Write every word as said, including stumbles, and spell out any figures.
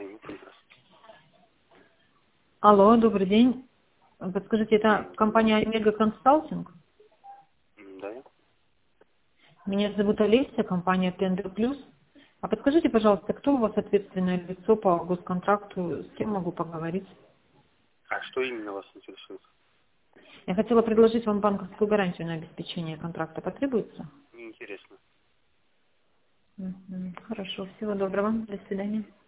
Понятно. Алло, добрый день. Подскажите, это компания Омега Консалтинг? Да. Меня зовут Олеся, компания Тендер Плюс. А подскажите, пожалуйста, кто у вас ответственное лицо по госконтракту, с кем могу поговорить? А что именно вас интересует? Я хотела предложить вам банковскую гарантию на обеспечение контракта. Потребуется? Неинтересно. Мгм. Хорошо, всего доброго. До свидания.